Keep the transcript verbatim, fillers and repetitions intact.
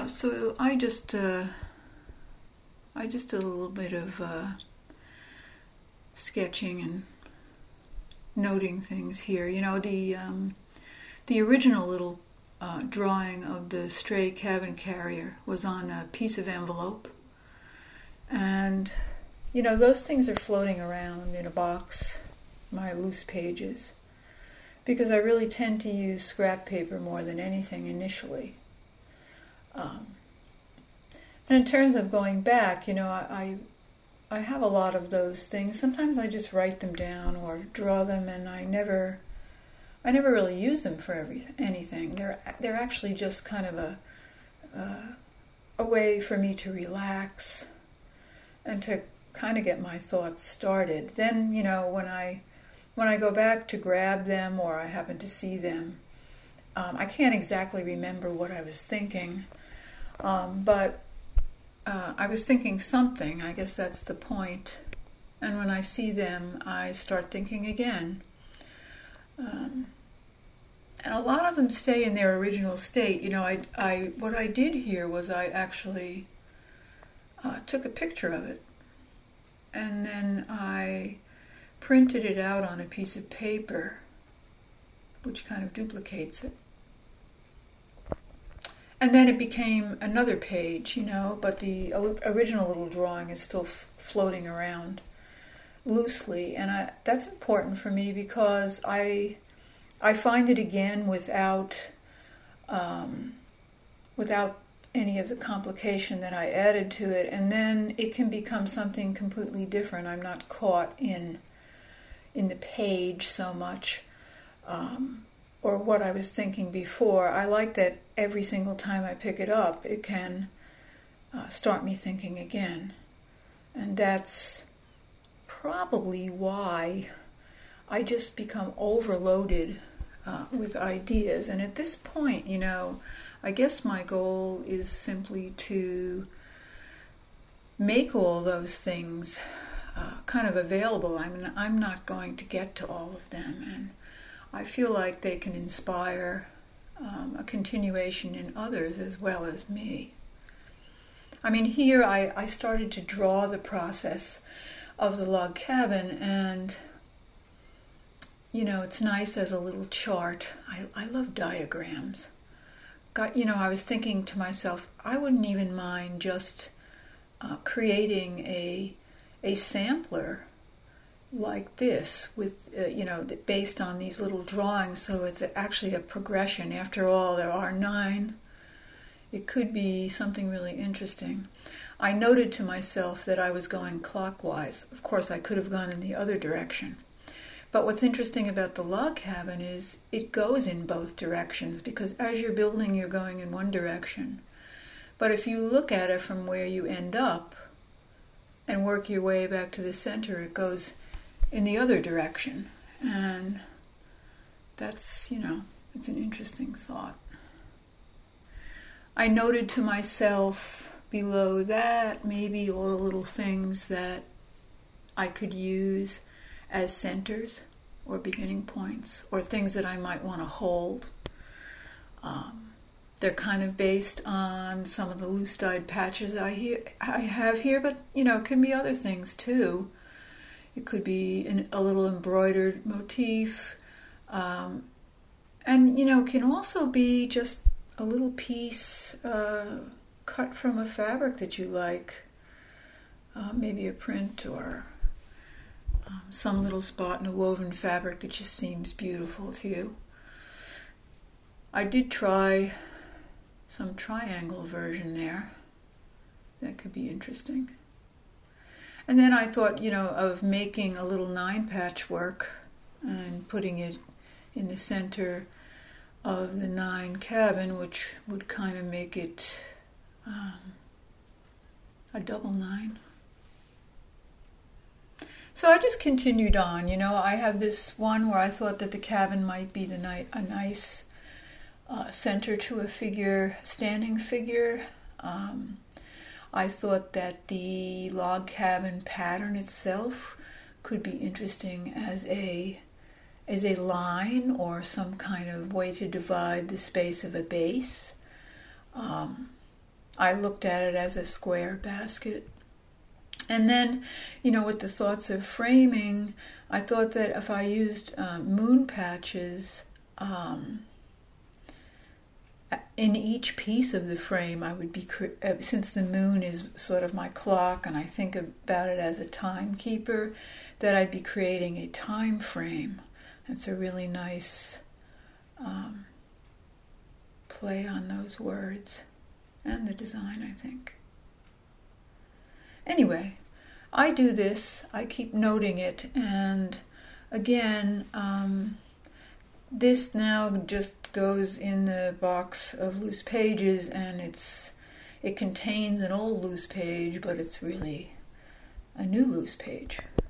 Yeah, so I just uh, I just did a little bit of uh, sketching and noting things here. You know, the um, the original little uh, drawing of the stray cabin carrier was on a piece of envelope, and you know those things are floating around in a box, my loose pages, because I really tend to use scrap paper more than anything initially. Um, and in terms of going back, you know, I, I I have a lot of those things. Sometimes I just write them down or draw them, and I never I never really use them for every anything. They're they're actually just kind of a uh, a way for me to relax and to kind of get my thoughts started. Then, you know, when I when I go back to grab them or I happen to see them, um, I can't exactly remember what I was thinking. Um, but uh, I was thinking something, I guess that's the point. And when I see them, I start thinking again. Um, and a lot of them stay in their original state. You know, I, I what I did here was I actually uh, took a picture of it. And then I printed it out on a piece of paper, which kind of duplicates it. And then it became another page, you know, but the original little drawing is still f- floating around loosely. And I, that's important for me because I I find it again without um, without any of the complication that I added to it. And then it can become something completely different. I'm not caught in in the page so much. Um, or what I was thinking before. I like that every single time I pick it up, it can uh, start me thinking again. And that's probably why I just become overloaded uh, with ideas. And at this point, you know, I guess my goal is simply to make all those things uh, kind of available. I mean, I'm not going to get to all of them, and I feel like they can inspire um, a continuation in others as well as me. I mean, here I, I started to draw the process of the log cabin, and, you know, it's nice as a little chart. I, I love diagrams. Got, you know, I was thinking to myself, I wouldn't even mind just uh, creating a a sampler like this, with uh, you know, based on these little drawings, so it's actually a progression. After all, there are nine. It could be something really interesting. I noted to myself that I was going clockwise. Of course, I could have gone in the other direction. But what's interesting about the log cabin is it goes in both directions, because as you're building, you're going in one direction. But if you look at it from where you end up and work your way back to the center, it goes in the other direction. And that's, you know, it's an interesting thought. I noted to myself below that maybe all the little things that I could use as centers or beginning points, or things that I might want to hold. Um, they're kind of based on some of the loose-dyed patches I, hear, I have here, but, you know, it can be other things too. It could be an, a little embroidered motif. Um, and, you know, it can also be just a little piece uh, cut from a fabric that you like. Uh, maybe a print or um, some little spot in a woven fabric that just seems beautiful to you. I did try some triangle version there. That could be interesting. And then I thought, you know, of making a little nine patchwork and putting it in the center of the nine cabin, which would kind of make it um, a double nine. So I just continued on. You know, I have this one where I thought that the cabin might be the ni- a nice uh, center to a figure, standing figure. Um, I thought that the log cabin pattern itself could be interesting as a as a line or some kind of way to divide the space of a base. Um, I looked at it as a square basket. And then, you know, with the thoughts of framing, I thought that if I used um, moon patches um, in each piece of the frame, I would be, uh, since the moon is sort of my clock and I think about it as a timekeeper, that I'd be creating a time frame. It's a really nice um, play on those words and the design, I think. Anyway, I do this, I keep noting it, and again, um, this now just goes in the box of loose pages, and it's it contains an old loose page, but it's really a new loose page.